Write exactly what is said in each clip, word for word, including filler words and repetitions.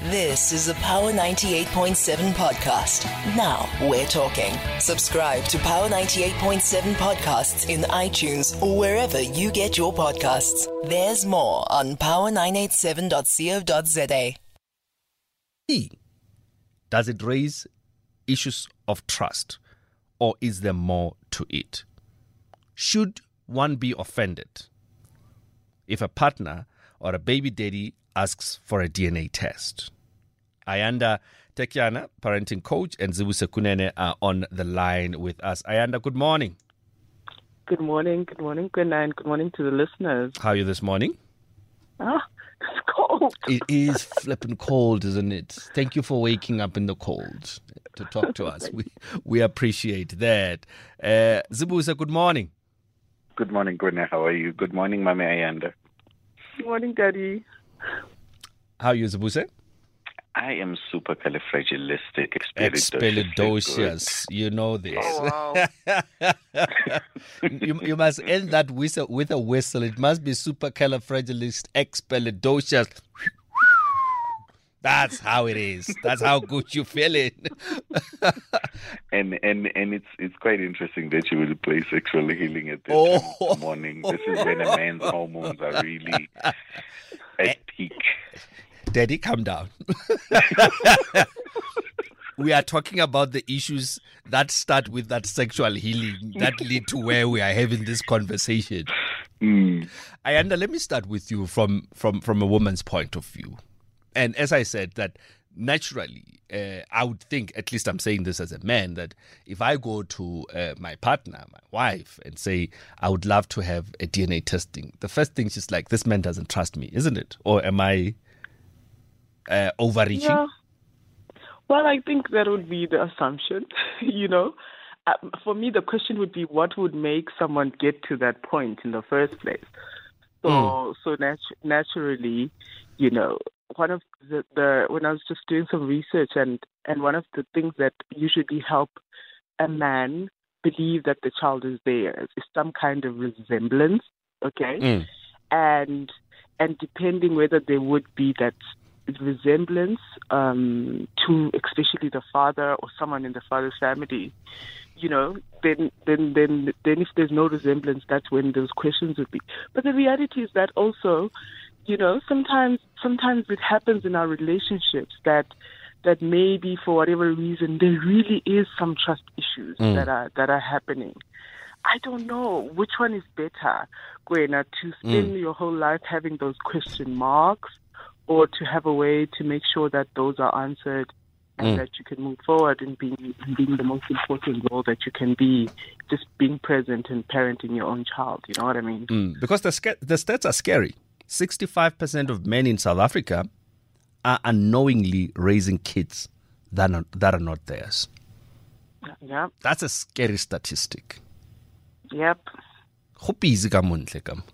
This is a Power ninety-eight point seven podcast. Now we're talking. Subscribe to Power ninety-eight point seven podcasts in iTunes or wherever you get your podcasts. There's more on power nine eight seven dot co dot za. Does it raise issues of trust, or is there more to it? Should one be offended if a partner or a baby daddy asks for a D N A test? Ayanda Tekiana, parenting coach, and Zibuse Kunene are on the line with us. Ayanda, good morning. Good morning, good morning, good night, good morning to the listeners. How are you this morning? Ah, it's cold. It is flipping cold, isn't it? Thank you for waking up in the cold to talk to us. We we appreciate that. Uh, Zibuse, good morning. Good morning, Gwena. How are you? Good morning, Mama Ayanda. Good morning, Daddy. How are you, Zibuse? I am supercalifragilistic expialidocious. You know this. Oh, wow. you, you must end that whistle with a whistle. It must be supercalifragilistic. That's how it is. That's how good you feeling. and and and it's it's quite interesting that you will play sexual healing at this Oh. time of the morning. This is when a man's hormones are really at peak. Daddy, calm down. We are talking about the issues that start with that sexual healing that lead to where we are having this conversation. Mm. Ayanda, let me start with you from, from, from a woman's point of view. And as I said, that naturally, uh, I would think, at least I'm saying this as a man, that if I go to uh, my partner, my wife, and say, I would love to have a D N A testing, the first thing she's like, this man doesn't trust me, isn't it? Or am I uh, overreaching? Yeah. Well, I think that would be the assumption, you know. Uh, for me, the question would be, what would make someone get to that point in the first place? So, Mm. so nat- naturally, you know, one of the, the when I was just doing some research, and, and one of the things that usually help a man believe that the child is theirs is some kind of resemblance, okay? Mm. And and depending whether there would be that resemblance um, to especially the father or someone in the father's family, you know, then then then then if there's no resemblance, that's when those questions would be. But the reality is that also, you know, sometimes sometimes it happens in our relationships that that maybe for whatever reason there really is some trust issues Mm. that are that are happening. I don't know which one is better, Gwena, to spend Mm. your whole life having those question marks, or to have a way to make sure that those are answered and Mm. that you can move forward in being, in being the most important role that you can be, just being present and parenting your own child. You know what I mean? Mm. Because the, sca- the stats are scary. sixty-five percent of men in South Africa are unknowingly raising kids that are, that are not theirs. Yep. That's a scary statistic. Yep. Go busy ka mo ntle ka mo.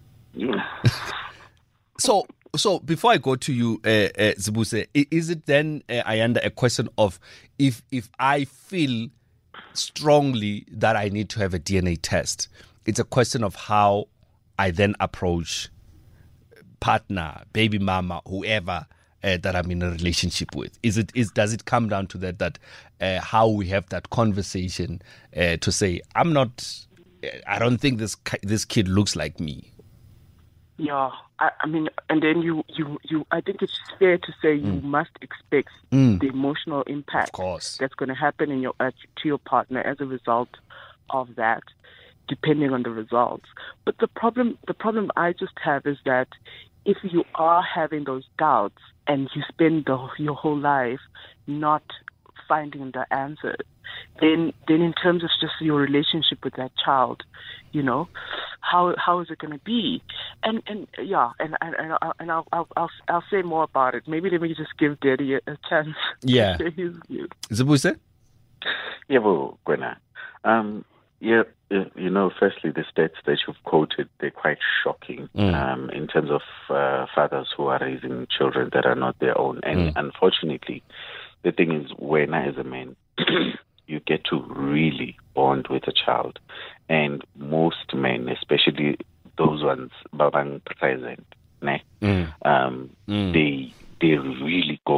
So, so before I go to you, uh, uh, Zibuse, i- is it then, uh, Ayanda, a question of if if I feel strongly that I need to have a D N A test, it's a question of how I then approach partner, baby mama, whoever uh, that I'm in a relationship with. Is it is does it come down to that that uh, how we have that conversation uh, to say I'm not, I don't think this ki- this kid looks like me. Yeah. I, I mean, and then you, you, you, I think it's fair to say you must expect Mm. the emotional impact Of course. that's going to happen in your uh, to your partner as a result of that, depending on the results. But the problem, the problem I just have is that if you are having those doubts and you spend the, your whole life not finding the answers, then then in terms of just your relationship with that child, you know, how how is it going to be? And and yeah, and and and, I'll, and I'll, I'll I'll I'll say more about it. Maybe let me just give Daddy a, a chance. Yeah. To say his view. Zibuse? Yeah, well, Gwena. Um, yeah, uh, you know, firstly, the stats that you've quoted, they're quite shocking Mm. um, in terms of uh, fathers who are raising children that are not their own. And Mm. unfortunately, the thing is, when as a man, you get to really bond with a child. And most men, especially those ones, babang present, ne, Mm. um, Mm. they they really go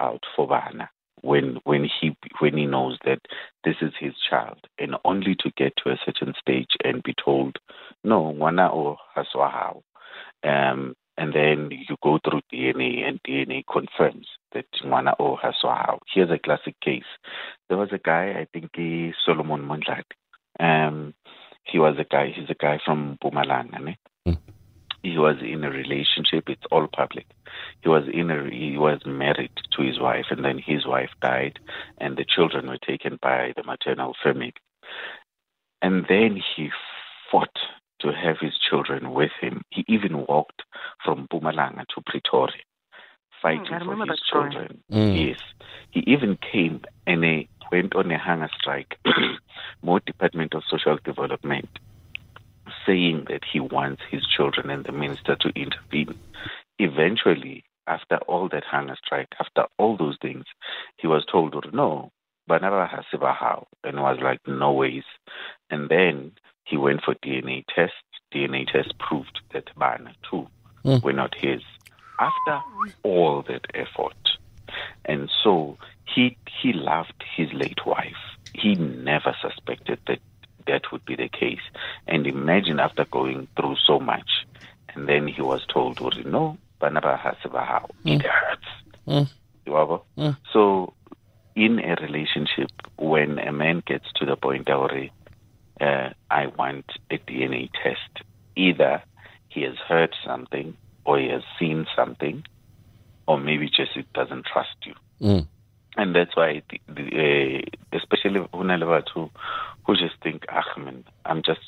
out for bana when when he when he knows that this is his child, and only to get to a certain stage and be told, no, ngwana o haswa hao. Um, and then you go through D N A, and D N A confirms that ngwana o haswa hao. Here's a classic case. There was a guy, I think he Solomon Mondlane. Um, he was a guy. He's a guy from Mpumalanga. Ne? Mm. He was in a relationship. It's all public. He was in a. He was married to his wife, and then his wife died, and the children were taken by the maternal family. And then he fought to have his children with him. He even walked from Mpumalanga to Pretoria, fighting mm, for his children. Mm. Yes, he even came and he went on a hunger strike. More Department of Social Development, saying that he wants his children and the minister to intervene. Eventually, after all that hunger strike, after all those things, he was told, no, Banaba Hasiba how, and was like, no ways. And then he went for D N A tests. D N A tests proved that Bana too mm. were not his. After all that effort, and so he he loved his late wife. He never suspected that that would be the case. And imagine after going through so much, and then he was told, no, Banaba Hasiba how. It hurts. Mm. Mm. So in a relationship, when a man gets to the point where uh, I want a D N A test, either he has heard something, or he has seen something, or maybe just it doesn't trust you. Mm. And that's why, the, the, uh, especially who who just think, ah, man, I'm just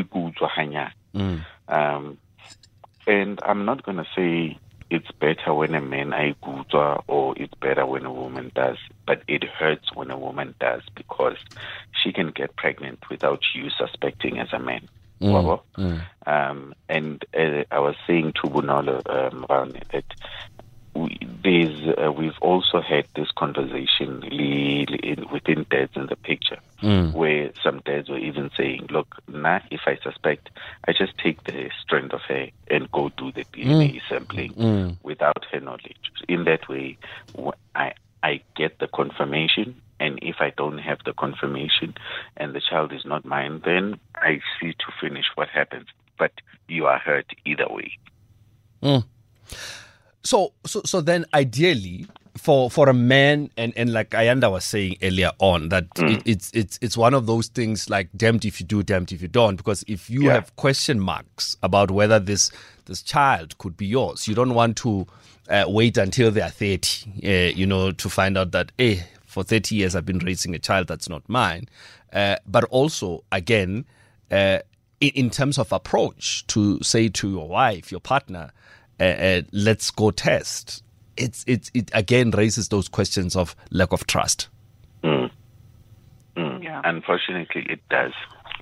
mm. um, and I'm not going to say it's better when a man I or it's better when a woman does, but it hurts when a woman does, because she can get pregnant without you suspecting as a man. Mm. Mm. Um, and uh, I was saying to Bunalo um, that we, there's, uh, we've also had this conversation li, li, in, within dads in the picture, mm. where some dads were even saying, look, nah, if I suspect, I just take the strand of hair and go do the D N A mm. sampling mm. without her knowledge. In that way, I, I get the confirmation, and if I don't have the confirmation and the child is not mine, then I see to finish what happens. But you are hurt either way. Mm. So, so, so then, ideally, for for a man, and, and like Ayanda was saying earlier on, that mm. it, it's it's it's one of those things like damned if you do, damned if you don't. Because if you yeah. have question marks about whether this this child could be yours, you don't want to uh, wait until they are thirty, uh, you know, to find out that, hey, for thirty years I've been raising a child that's not mine. Uh, but also, again, uh, in, in terms of approach, to say to your wife, your partner, Uh, uh, let's go test. It's it's it again raises those questions of lack of trust. Mm. Mm. Yeah. Unfortunately, it does.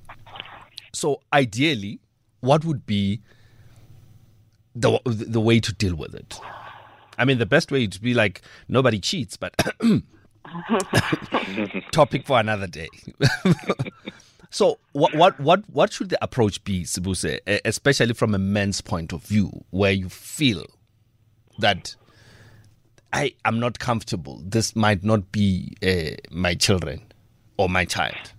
So ideally, what would be the the way to deal with it? I mean, the best way to be like nobody cheats, but topic for another day. So what what what what should the approach be, Sibuse, especially from a man's point of view, where you feel that I am not comfortable, this might not be uh, my children or my child?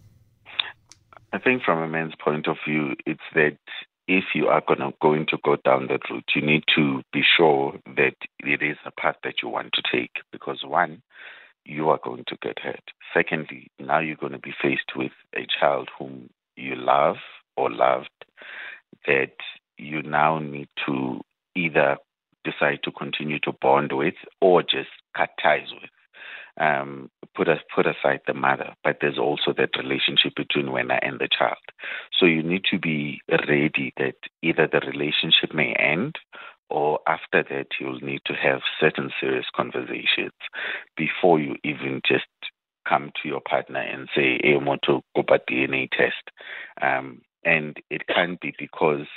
I think from a man's point of view, it's that if you are gonna going to go down that route, you need to be sure that it is a path that you want to take, because one, you are going to get hurt. Secondly, now you're going to be faced with a child whom you love or loved, that you now need to either decide to continue to bond with or just cut ties with. Um, put us put aside the mother, but there's also that relationship between Wena and the child. So you need to be ready that either the relationship may end, or after that, you'll need to have certain serious conversations before you even just come to your partner and say, hey, I want to go for D N A test. Um, and it can't be because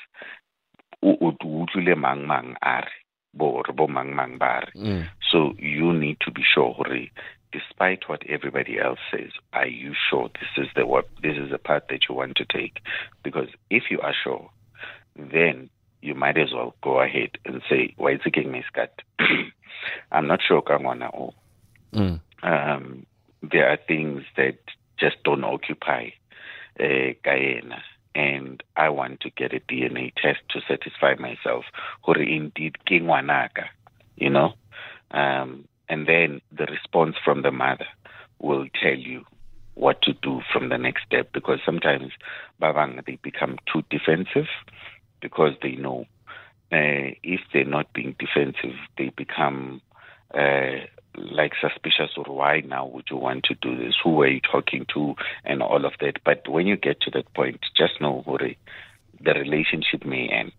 mm. So you need to be sure, despite what everybody else says, are you sure this is the what this is the path that you want to take? Because if you are sure, then you might as well go ahead and say, why is it getting me scat? I'm not sure Kangwana or Mm. um there are things that just don't occupy uh, Guyana. And I want to get a D N A test to satisfy myself who indeed kingwanaka, you know. Um, and then the response from the mother will tell you what to do from the next step, because sometimes babang they become too defensive because they know uh, if they're not being defensive, they become uh, like suspicious, or why now would you want to do this? Who are you talking to? And all of that. But when you get to that point, just know, Hore, the relationship may end.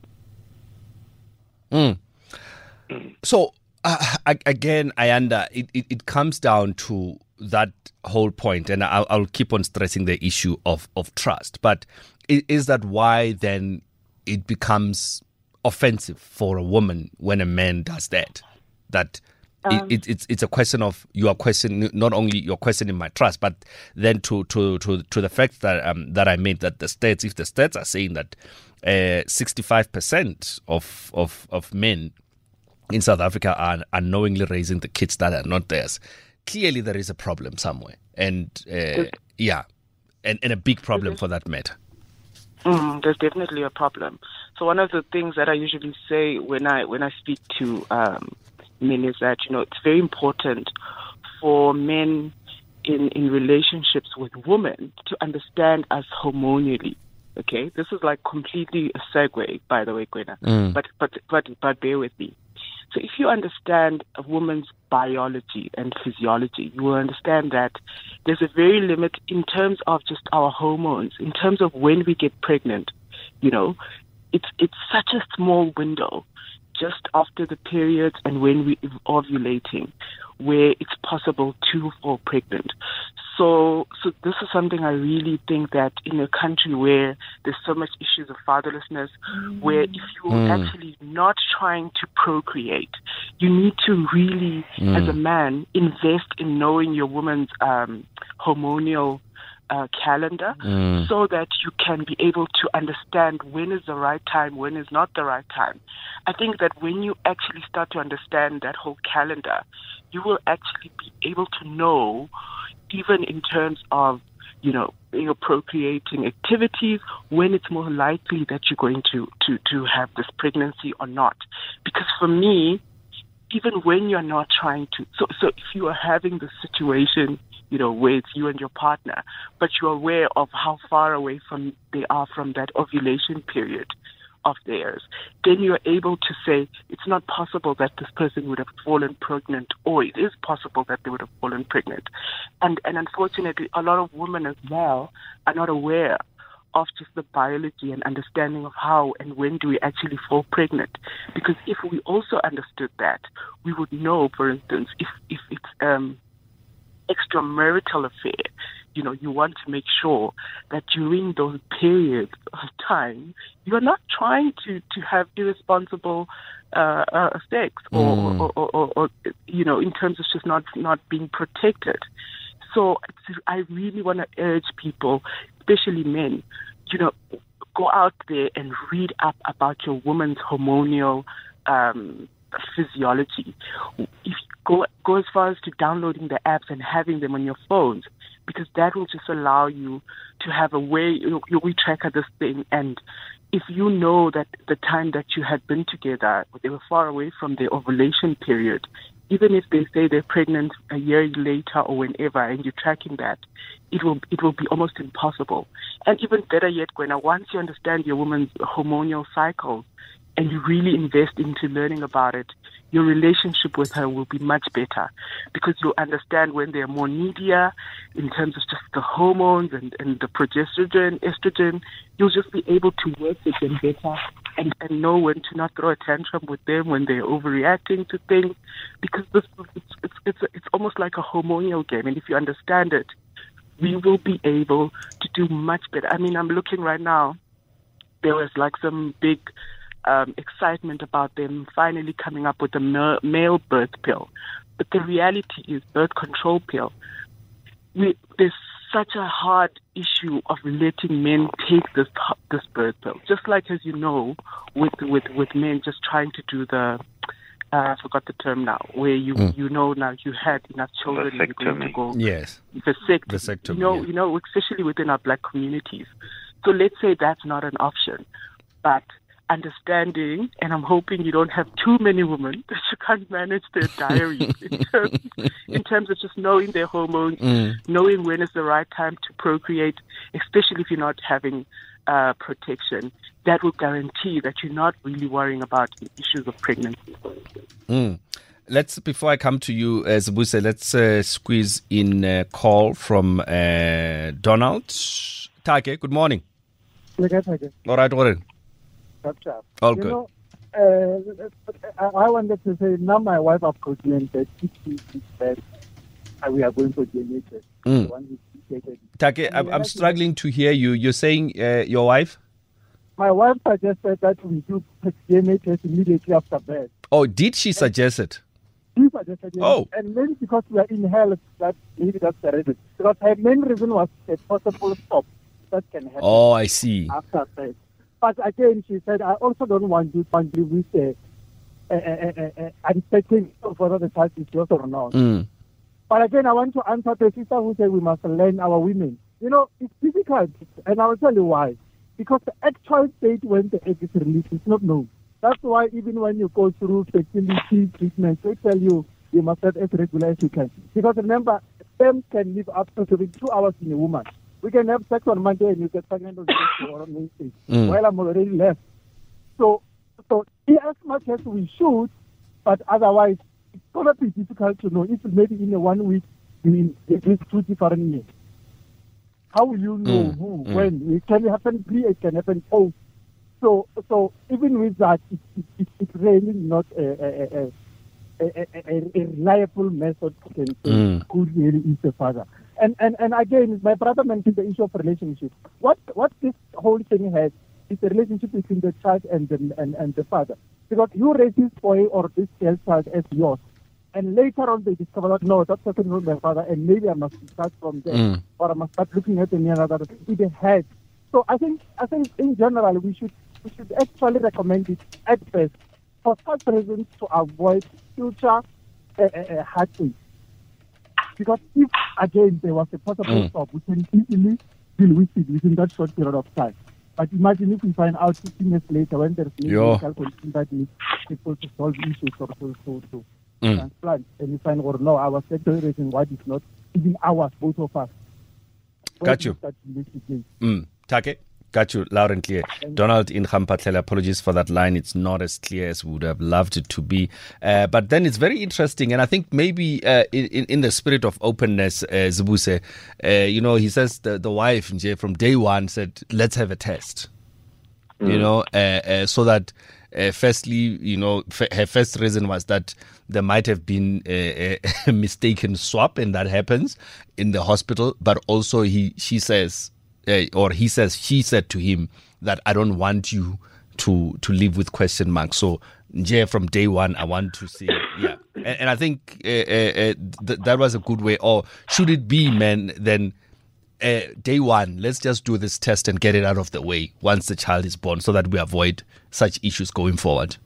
Mm. Mm. So, uh, again, Ayanda, it, it, it comes down to that whole point, and I'll, I'll keep on stressing the issue of, of trust. But is that why then it becomes offensive for a woman when a man does that? That Um, it, it, it's it's a question of you are questioning, not only you're questioning my trust, but then to to to, to the fact that um, that I made, that the states, if the states are saying that uh, sixty-five percent of, of of men in South Africa are unknowingly raising the kids that are not theirs, clearly there is a problem somewhere, and uh, yeah, and, and a big problem for that matter. Mm, there's definitely a problem. So one of the things that I usually say when I when I speak to um, men is that, you know, it's very important for men in, in relationships with women to understand us hormonally. Okay, this is like completely a segue, by the way, Gwena. Mm. But but but but bear with me. So if you understand a woman's biology and physiology, you will understand that there's a very limit in terms of just our hormones, in terms of when we get pregnant. You know, it's it's such a small window, just after the periods and when we are ovulating, where it's possible to fall pregnant. So, so this is something I really think that in a country where there's so much issues of fatherlessness, mm. where if you're mm. actually not trying to procreate, you need to really, mm. as a man, invest in knowing your woman's um, hormonal Uh, calendar, mm. so that you can be able to understand when is the right time, when is not the right time. I think that when you actually start to understand that whole calendar, you will actually be able to know, even in terms of, you know, your procreating activities, when it's more likely that you're going to, to, to have this pregnancy or not. Because for me, even when you're not trying to, so, so if you are having the situation, you know, where it's you and your partner, but you're aware of how far away from they are from that ovulation period of theirs, then you're able to say it's not possible that this person would have fallen pregnant, or it is possible that they would have fallen pregnant. And and unfortunately, a lot of women as well are not aware of just the biology and understanding of how and when do we actually fall pregnant. Because if we also understood that, we would know, for instance, if, if it's um extramarital affair, you know, you want to make sure that during those periods of time, you're not trying to, to have irresponsible uh, uh, sex or, mm. or, or, or, or, you know, in terms of just not, not being protected. So I really want to urge people, especially men, you know, go out there and read up about your woman's hormonal um physiology. If you go go as far as to downloading the apps and having them on your phones, because that will just allow you to have a way, you, you we track this thing. And if you know that the time that you had been together, they were far away from their ovulation period, even if they say they're pregnant a year later or whenever, and you're tracking that, it will it will be almost impossible. And even better yet, Gwena, once you understand your woman's hormonal cycles, and you really invest into learning about it, your relationship with her will be much better, because you'll understand when they're more needier in terms of just the hormones and, and the progesterone, estrogen. You'll just be able to work with them better and, and know when to not throw a tantrum with them when they're overreacting to things, because this it's it's it's, it's almost like a hormonal game. And if you understand it, we will be able to do much better. I mean, I'm looking right now, there was like some big Um, excitement about them finally coming up with a ma- male birth pill. But the reality is birth control pill. We, there's such a hard issue of letting men take this this birth pill. Just like, as you know, with with, with men just trying to do the, uh, I forgot the term now, where you mm. you know now you had enough children and you're going to go. Yes. Vasectomy. Vasectomy. You know, yeah. you know, especially within our black communities. So let's say that's not an option, but understanding, and I'm hoping you don't have too many women that you can't manage their diaries in terms, in terms of just knowing their hormones, mm. knowing when is the right time to procreate, especially if you're not having uh, protection. That will guarantee that you're not really worrying about the issues of pregnancy. Mm. Let's, before I come to you, uh, Zibuse, let's uh, squeeze in a call from uh, Donald. Take, good morning. Take. All right, Warren. All you good. Know, uh, I wanted to say, now my wife approached that if she said we are going for D N A test. Mm. Take, I'm, I'm struggling to hear you. You're saying uh, your wife? My wife suggested that we do D N A test immediately after birth. Oh, did she suggest it? She suggested it. Oh. And maybe because we are in health, that maybe that's the reason. Because her main reason was a possible stop that can happen. Oh, I see. After birth. But again, she said, I also don't want you to live with a, a, a, a, a uncertain whether the child is yours or not. Mm. But again, I want to answer the sister who said we must learn our women. You know, it's difficult, and I will tell you why. Because the actual state when the egg is released is not known. That's why even when you go through fertility treatment, they tell you you must have as regular as you can. Because remember, sperm can live up to two hours in a woman. We can have sex on Monday and you get pregnant on Tuesday or on Wednesday. Mm. While I'm already left. So, so as much as we should, but otherwise, it's going to be difficult to know if maybe in a one week, in at least two different years. How will you know mm. who, mm. when? It can happen pre, it can happen post. So, so even with that, it, it, it, it's really not a, a, a, a, a, a reliable method to say mm. who really is the father. And, and and again, my brother mentioned the issue of relationship. What what this whole thing has is the relationship between the child and the and, and the father. Because you raise this boy or this girl child as yours, and later on they discover that no, that's not my father, and maybe I must start from there, mm. or I must start looking at any other. It has. So I think I think in general we should we should actually recommend it at best for such reasons to avoid future uh, uh, heartache. Because if, again, there was a possible mm. stop, we can easily deal with it within that short period of time. But imagine if we find out fifteen years later when there's no medical condition that needs people to solve issues or to, to, to mm. transplant, and you find, or no, our sexual raising why is not even ours, both of us. Got you. Mm. Take. Got you loud and clear. Donald in Khampatlela, apologies for that line. It's not as clear as we would have loved it to be. Uh, but then it's very interesting. And I think maybe uh, in, in the spirit of openness, uh, Zibuse, uh, you know, he says the, the wife from day one said, let's have a test, mm. you know, uh, uh, so that uh, firstly, you know, f- her first reason was that there might have been a, a mistaken swap, and that happens in the hospital. But also he, she says, Uh, or he says, she said to him that I don't want you to to live with question marks. So, Nje, from day one, I want to see, yeah. And, and I think uh, uh, th- that was a good way. Or should it be, man, then uh, day one, let's just do this test and get it out of the way once the child is born so that we avoid such issues going forward.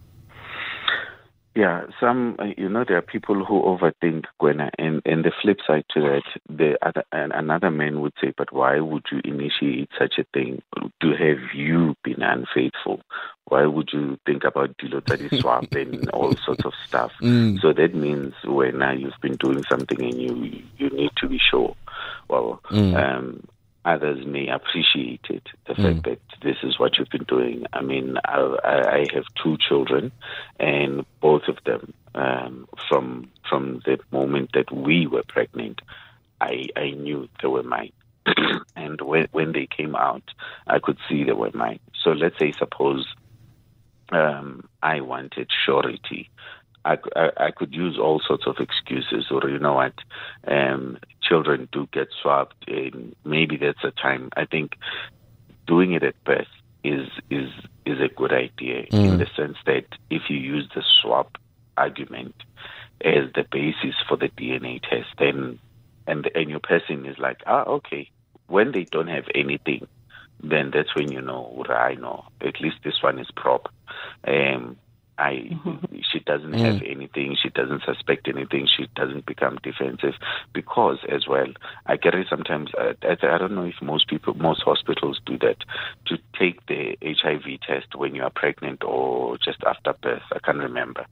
Yeah, some, you know, there are people who overthink, Gwena, and, and the flip side to that, the other, and another man would say, but why would you initiate such a thing? To have you been unfaithful? Why would you think about Dilotari swap and all sorts of stuff? Mm. So that means when uh, you've been doing something and you you need to be sure. Well, mm. um, others may appreciate it, the mm. fact that this is what you've been doing. I mean, I, I have two children, and both of them, um, from from the moment that we were pregnant, I, I knew they were mine. And when, when they came out, I could see they were mine. So let's say, suppose um, I wanted surety. I, I, I could use all sorts of excuses, or you know what, um, children do get swapped, and maybe that's a time. I think doing it at birth is is is a good idea mm. in the sense that if you use the swap argument as the basis for the D N A test, then and and your person is like, ah, okay. When they don't have anything, then that's when you know, I know, at least this one is proper. Um, I, she doesn't Mm. have anything. She doesn't suspect anything. She doesn't become defensive because, as well, I get it sometimes. Uh, I, I don't know if most people, most hospitals do that, to take the H I V test when you are pregnant or just after birth. I can't remember.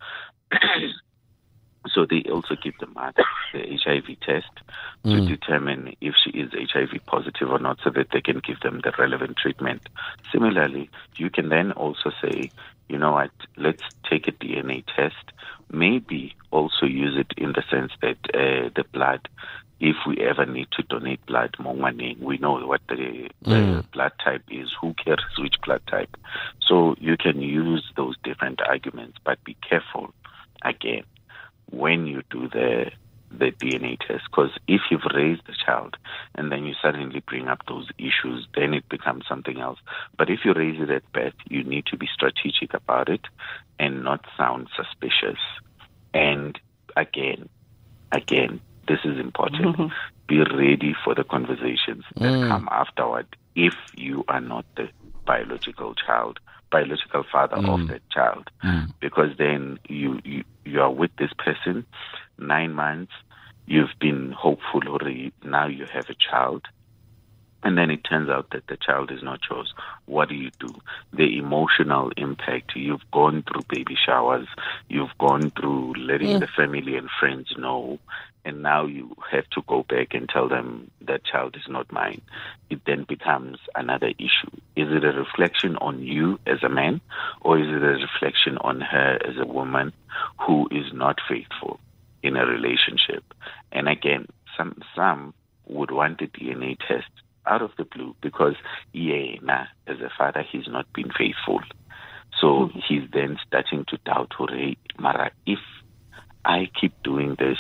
So they also give the mother the H I V test to Mm. determine if she is H I V positive or not, so that they can give them the relevant treatment. Similarly, you can then also say, you know what, let's take a D N A test, maybe also use it in the sense that uh, the blood, if we ever need to donate blood, we know what the, the Mm. blood type is, who cares which blood type. So you can use those different arguments, but be careful, again, when you do the the D N A test, because if you've raised the child and then you suddenly bring up those issues, then it becomes something else. But if you raise it at birth, you need to be strategic about it and not sound suspicious. And again, again, this is important. Mm-hmm. Be ready for the conversations that Mm. come afterward if you are not the biological child, biological father Mm. of that child. Mm. Because then you, you you are with this person nine months, you've been hopeful already, now you have a child, and then it turns out that the child is not yours. What do you do? The emotional impact, you've gone through baby showers, you've gone through letting Mm. the family and friends know, and now you have to go back and tell them that child is not mine. It then becomes another issue. Is it a reflection on you as a man, or is it a reflection on her as a woman who is not faithful in a relationship? And again, some some would want a D N A test out of the blue because, yeah, nah, as a father, he's not been faithful. So Mm-hmm. he's then starting to doubt, hey, Mara, if I keep doing this,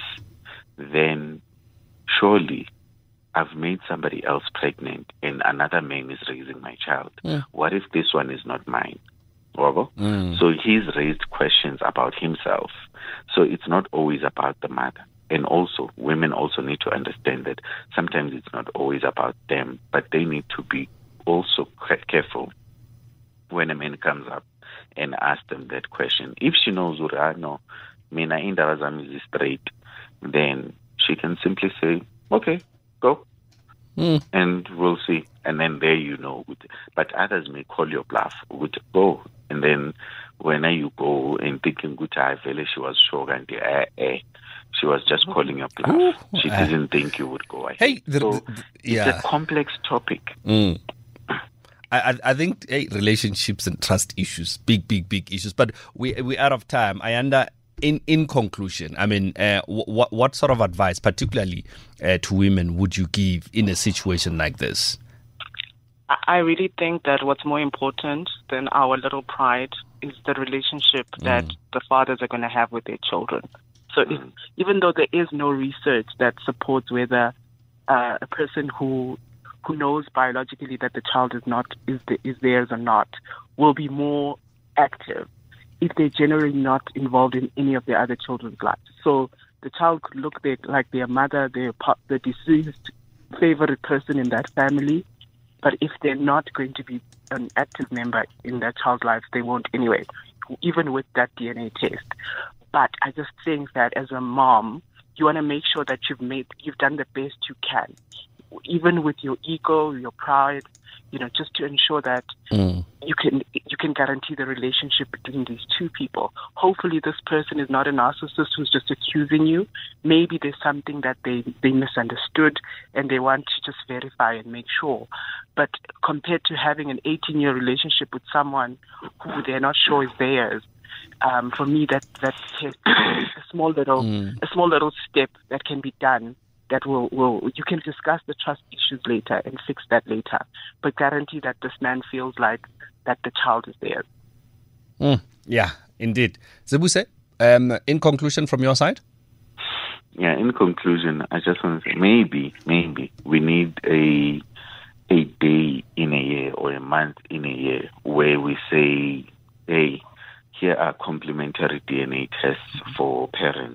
then surely I've made somebody else pregnant and another man is raising my child. Yeah. What if this one is not mine? Wabo? Mm. So he's raised questions about himself. So it's not always about the mother. And also, women also need to understand that sometimes it's not always about them, but they need to be also quite careful when a man comes up and asks them that question. If she knows, ah, no, mina indaba zami is straight, then she can simply say, okay, go. Mm. And we'll see. And then there you know. But others may call your bluff with go. And then when you go and thinking, good, I feel she was sure and eh, eh, she was just calling your bluff. Ooh, she uh, didn't think you would go ahead. Hey, the, so the- the- yeah. it's a complex topic. Mm. I, I I think hey, relationships and trust issues, big, big, big issues. But we we're out of time. I under in in conclusion, I mean, uh, what what sort of advice, particularly uh, to women, would you give in a situation like this? I really think that what's more important than our little pride is the relationship that the fathers are going to have with their children. So if, even though there is no research that supports whether uh, a person who who knows biologically that the child is not is the, is theirs or not will be more active if they're generally not involved in any of their other children's lives. So the child could look their, like their mother, their pa- the deceased favorite person in that family, but if they're not going to be an active member in that child's life, they won't anyway, even with that D N A test. But I just think that as a mom, you want to make sure that you've made, you've done the best you can, even with your ego, your pride, you know, just to ensure that Mm. you can you can guarantee the relationship between these two people. Hopefully, this person is not a narcissist who's just accusing you. Maybe there's something that they they misunderstood and they want to just verify and make sure. But compared to having an eighteen-year relationship with someone who they're not sure is theirs, um, for me that that's a small little Mm. a small little step that can be done. That will, will you can discuss the trust issues later and fix that later, but guarantee that this man feels like that the child is theirs. Mm. Yeah, indeed. Zebuse, um, in conclusion from your side? Yeah, in conclusion, I just want to say maybe, maybe we need a a day in a year or a month in a year where we say, hey, here are complementary D N A tests for parents. If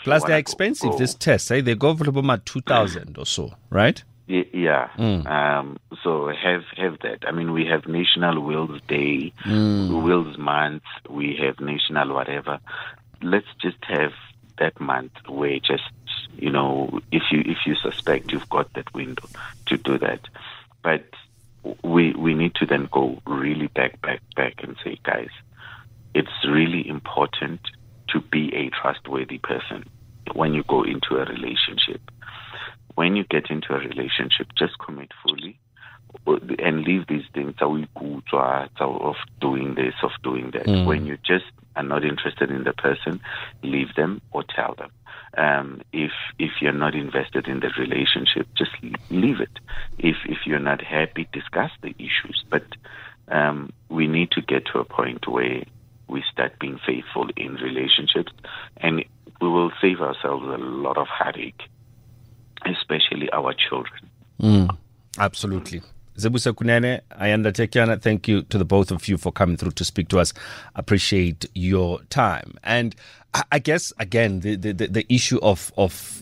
Plus, they're expensive, go, these tests. Eh? They go for about two thousand or so, right? Yeah. Mm. Um, so have have that. I mean, we have National Wills Day, mm. Wills Month. We have National whatever. Let's just have that month where just, you know, if you if you suspect you've got that window to do that. But we we need to then go really back, back, back and say, guys, it's really important to be a trustworthy person when you go into a relationship. When you get into a relationship, just commit fully and leave these things of doing this, of doing that. Mm. When you just are not interested in the person, leave them or tell them. Um, if if you're not invested in the relationship, just leave it. If if you're not happy, discuss the issues. But um, we need to get to a point where we start being faithful in relationships, and we will save ourselves a lot of heartache, especially our children. Mm, absolutely. Zebuse Kunene, Ayanda Tekiana, thank you to the both of you for coming through to speak to us. Appreciate your time. And I guess, again, the, the, the issue of of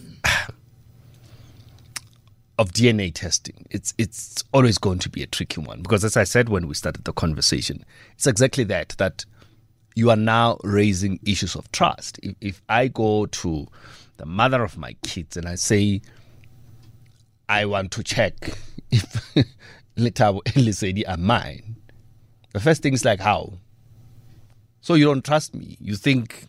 of D N A testing, it's it's always going to be a tricky one. Because as I said when we started the conversation, it's exactly that, that you are now raising issues of trust. If, if I go to the mother of my kids and I say, I want to check if Letabo and Lesedi are mine, the first thing is like, how? So you don't trust me. You think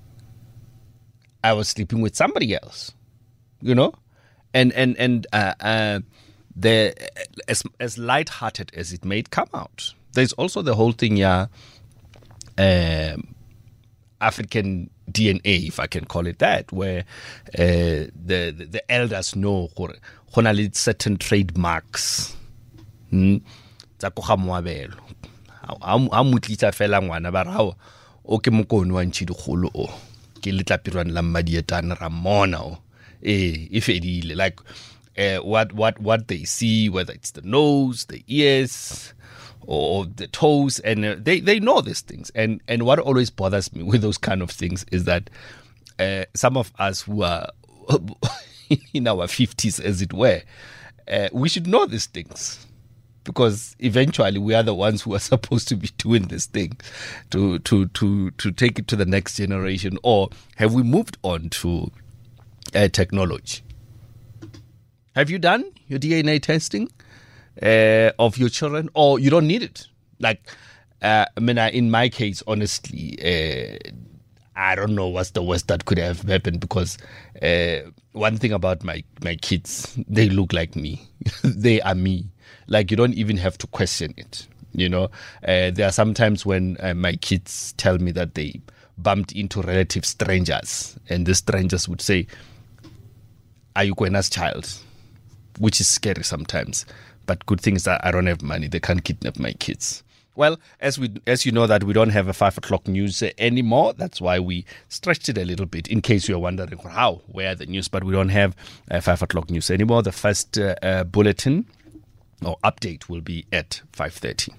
I was sleeping with somebody else, you know? And and and uh, uh, the as as lighthearted as it may come out, there's also the whole thing, yeah, um, African D N A, if I can call it that, where uh, the, the the elders know certain trademarks. Tsa go ga moabelo a mutlitsa fela ngwana ba rawa o ke mokone wa ntshidikgolo o ke letlapirwana la mmadietane ramona o eh e fedile, like uh, what what what they see, whether it's the nose, the ears, or the toes, and uh, they they know these things. And and what always bothers me with those kind of things is that uh, some of us who are in our fifties, as it were, uh, we should know these things, because eventually we are the ones who are supposed to be doing this thing to to to to take it to the next generation. Or have we moved on to uh, technology? Have you done your D N A testing uh, of your children, or you don't need it? Like, uh, I mean, in my case, honestly, uh, I don't know what's the worst that could have happened, because uh, one thing about my, my kids, they look like me. They are me. Like, you don't even have to question it, you know. Uh, there are some times when uh, my kids tell me that they bumped into relative strangers, and the strangers would say, are you Gwena's child? Which is scary sometimes. But good thing is that I don't have money. They can't kidnap my kids. Well, as we, as you know, that we don't have a five o'clock news anymore. That's why we stretched it a little bit, in case you're wondering how, where the news. But we don't have a five o'clock news anymore. The first uh, uh, bulletin or update will be at five thirty.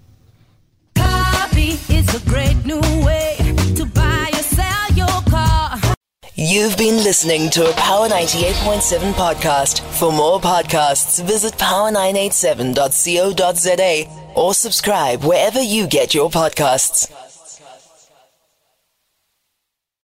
Copy is a great new way to buy or sell your car. You've been listening to a Power ninety-eight point seven podcast. For more podcasts, visit power nine eight seven dot co dot za or subscribe wherever you get your podcasts.